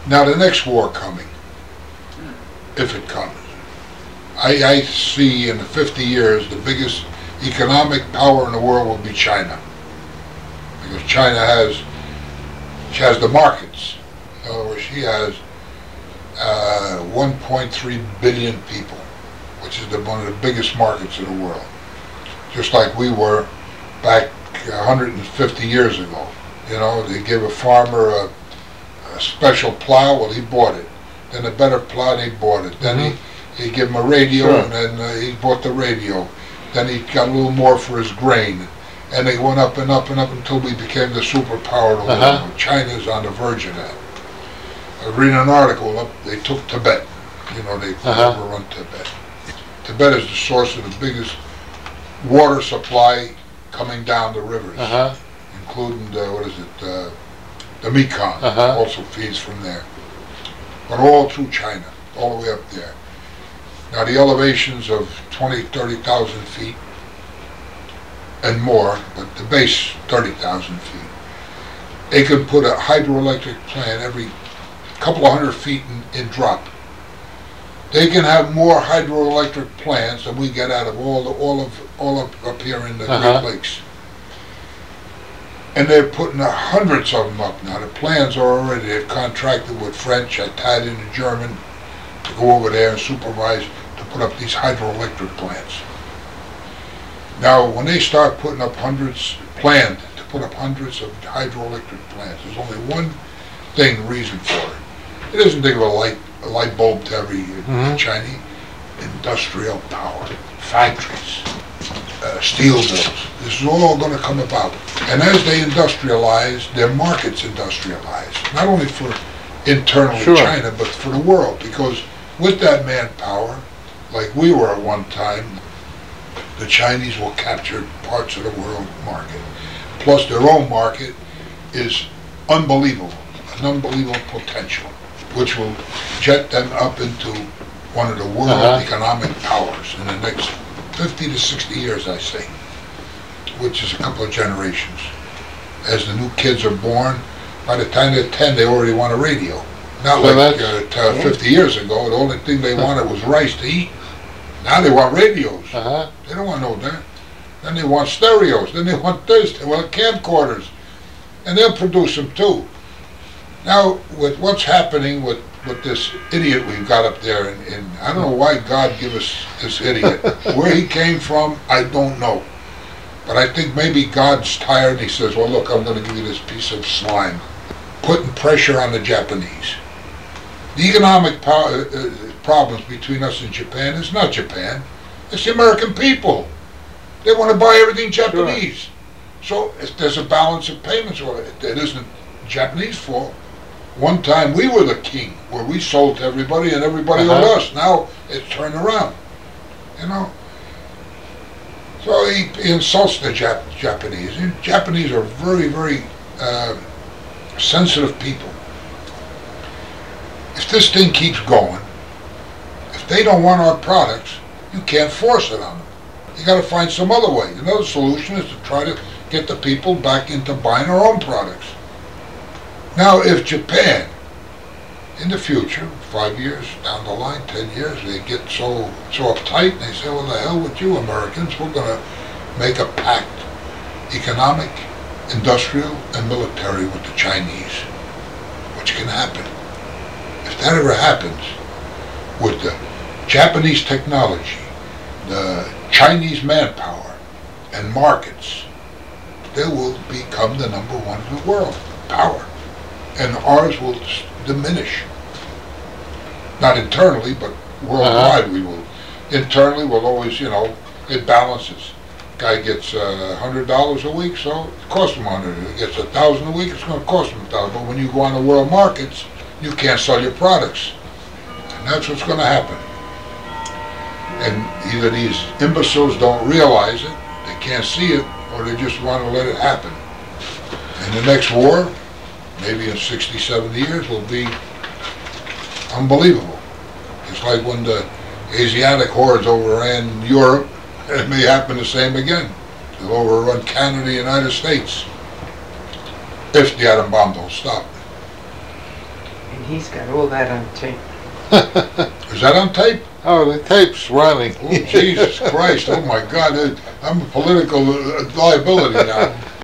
Now the next war coming, if it comes, I see in the 50 years the biggest economic power in the world will be China. Because China has the markets. In other words, she has 1.3 billion people, which is one of the biggest markets in the world. Just like we were back 150 years ago. You know, they give a farmer a special plow, well, he bought it. Then a better plow, he bought it. Then he give him a radio, and then he bought the radio. Then he got a little more for his grain. And they went up and up and up until we became the superpower of the world. China's on the verge of that. I was reading an article, they took Tibet. You know, they overrun Tibet. Tibet is the source of the biggest water supply coming down the rivers, including the Mekong, also feeds from there. But all through China, all the way up there. Now the elevations of 20, 30,000 feet and more, but the base 30,000 feet. They could put a hydroelectric plant every couple of hundred feet in drop. They can have more hydroelectric plants than we get out of all up here in the Great Lakes. And they're putting hundreds of them up now. The plans are already, they've contracted with French, Italian, and German to go over there and supervise to put up these hydroelectric plants. Now, when they start putting up planned to put up hundreds of hydroelectric plants, there's only one reason for it. It isn't think of a light bulb to every Chinese. Industrial power, factories, steel mills. This is all going to come about. And as they industrialize, their markets industrialize. Not only for internally China, but for the world. Because with that manpower, like we were at one time, the Chinese will capture parts of the world market. Plus their own market is unbelievable, an unbelievable potential, which will jet them up into one of the world economic powers in the next 50 to 60 years, I say, which is a couple of generations. As the new kids are born, by the time they're 10, they already want a radio. Not so like 50 years ago, the only thing they wanted was rice to eat. Now they want radios. They don't want no that. Then they want stereos. Then they want this. They want camcorders. And they'll produce them too. Now, with what's happening with this idiot we've got up there, and I don't know why God gave us this idiot. Where he came from, I don't know. But I think maybe God's tired and he says, well, look, I'm going to give you this piece of slime. Putting pressure on the Japanese. The economic problems between us and Japan is not Japan. It's the American people. They want to buy everything Japanese. So if there's a balance of payments, or it isn't Japanese fault. One time we were the king, where we sold to everybody and everybody owed us. Now it's turned around, you know. So he insults the Japanese. And Japanese are very, very sensitive people. If this thing keeps going, if they don't want our products, you can't force it on them. You got to find some other way. Another solution is to try to get the people back into buying our own products. Now, if Japan, in the future, 5 years down the line, 10 years, they get so uptight and they say, well, the hell with you Americans, we're going to make a pact, economic, industrial, and military with the Chinese, which can happen. If that ever happens, with the Japanese technology, the Chinese manpower, and markets, they will become the #1 in the world, power. And ours will diminish. Not internally, but worldwide we will. Internally we'll always, you know, it balances. Guy gets $100 a week, so it costs him $100. He gets $1,000 a week, it's going to cost him $1,000. But when you go on the world markets, you can't sell your products. And that's what's going to happen. And either these imbeciles don't realize it, they can't see it, or they just want to let it happen. And the next war, maybe in 60, 70 years, will be unbelievable. It's like when the Asiatic hordes overran Europe, it may happen the same again. They'll overrun Canada, the United States, if the atom bomb don't stop. And he's got all that on tape. Is that on tape? Oh, the tape's running. Oh, Jesus Christ, oh my God, I'm a political liability now.